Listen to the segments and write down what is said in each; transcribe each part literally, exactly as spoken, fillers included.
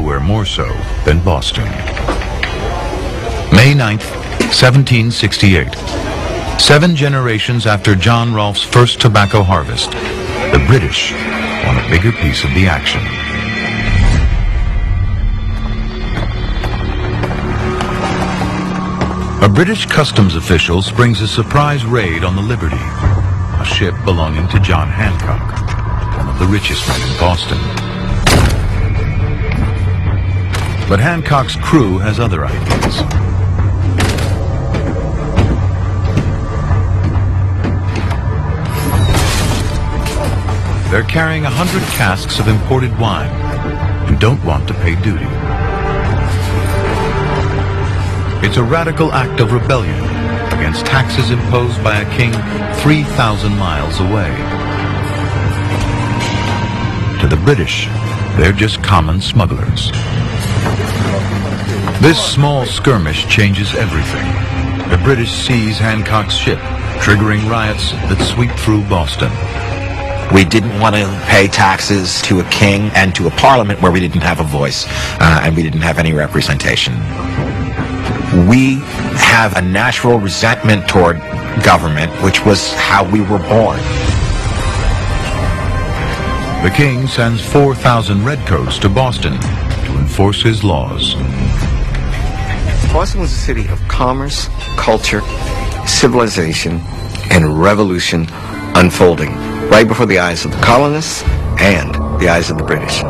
nowhere more so than Boston. May ninth, seventeen sixty-eight. Seven generations after John Rolfe's first tobacco harvest, the British want a bigger piece of the action. A British customs official springs a surprise raid on the Liberty, a ship belonging to John Hancock, one of the richest men in Boston. But Hancock's crew has other ideas. They're carrying a hundred casks of imported wine and don't want to pay duty. It's a radical act of rebellion against taxes imposed by a king three thousand miles away. To the British, they're just common smugglers. This small skirmish changes everything. The British seize Hancock's ship, triggering riots that sweep through Boston. We didn't want to pay taxes to a king and to a parliament where we didn't have a voice uh, and we didn't have any representation. We have a natural resentment toward government, which was how we were born. The king sends four thousand redcoats to Boston to enforce his laws. Boston was a city of commerce, culture, civilization, and revolution unfolding right before the eyes of the colonists and the eyes of the British.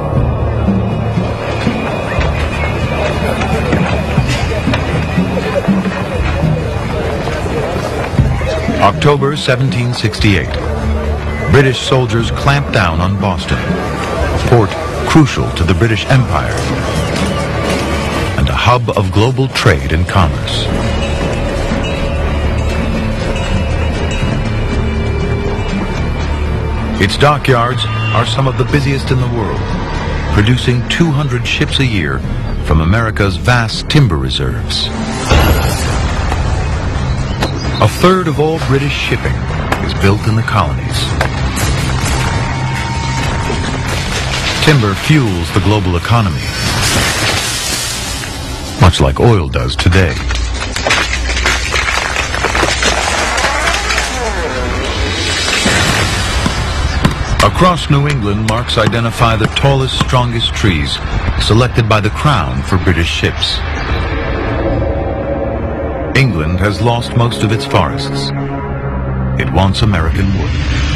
October seventeen sixty-eight. British soldiers clamped down on Boston, a port crucial to the British Empire and a hub of global trade and commerce. Its dockyards are some of the busiest in the world, producing two hundred ships a year from America's vast timber reserves. A third of all British shipping is built in the colonies. Timber fuels the global economy, much like oil does today. Across New England, marks identify the tallest, strongest trees selected by the Crown for British ships. England has lost most of its forests. It wants American wood.